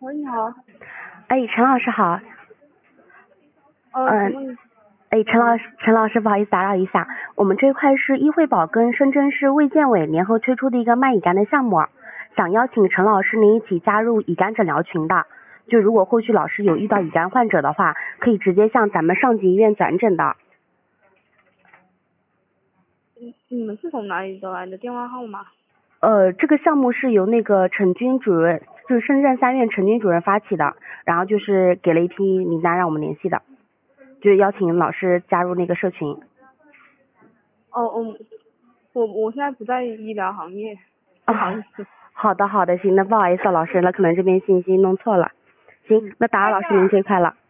喂，你好。 哎，陈老师好。 请问陈老师，不好意思打扰一下，我们这一块是医惠宝跟深圳市卫健委联合推出的一个卖乙肝的项目，想邀请陈老师您一起加入乙肝诊疗群的。就如果后续老师有遇到乙肝患者的话，可以直接向咱们上级医院转诊的。 你们是从哪里得来的电话号码？ 这个项目是由那个陈军主任，就是深圳3院陈军主任发起的，然后就是给了一批名单让我们联系的，就是邀请老师加入那个社群。 我现在不在医疗行业，不好意思。 好的，行，那不好意思老师，那可能这边信息弄错了。行，那打扰老师您这一块了。